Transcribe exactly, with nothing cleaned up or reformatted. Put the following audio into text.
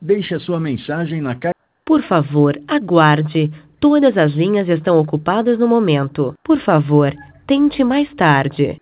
Deixe a sua mensagem na caixa. Por favor, aguarde. Todas as linhas estão ocupadas no momento. Por favor, tente mais tarde.